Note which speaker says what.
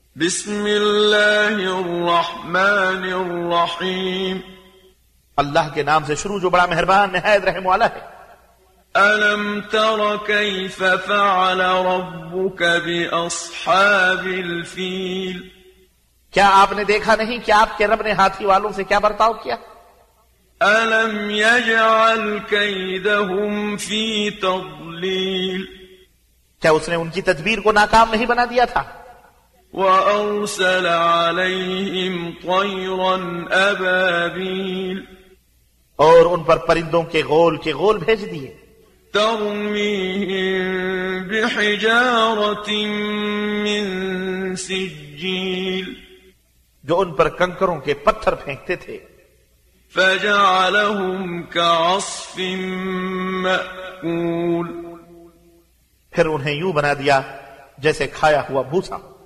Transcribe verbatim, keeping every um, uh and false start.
Speaker 1: بسم اللہ الرحمن الرحیم.
Speaker 2: اللہ کے نام سے شروع جو بڑا مہربان نہایت رحم والا ہے.
Speaker 1: ألم تر كيف فعل ربك بأصحاب الفيل.
Speaker 2: کیا آپ نے دیکھا نہیں کہ آپ کے رب نے ہاتھی والوں سے کیا برتاؤ کیا؟
Speaker 1: ألم يجعل كيدهم في تضليل.
Speaker 2: کیا اس نے ان کی تدبیر کو ناکام نہیں بنا دیا تھا؟
Speaker 1: وأرسل عليهم طيرا أبابيل.
Speaker 2: اور ان پر پرندوں کے غول کے غول بھیج دیے.
Speaker 1: ترميهم بحجارة من سجيل.
Speaker 2: جو ان پر کنکروں کے پتھر پھینکتے تھے.
Speaker 1: فجعلهم كعصف مأكول.
Speaker 2: پھر انہیں یوں بنا دیا جیسے کھایا ہوا بھوسا.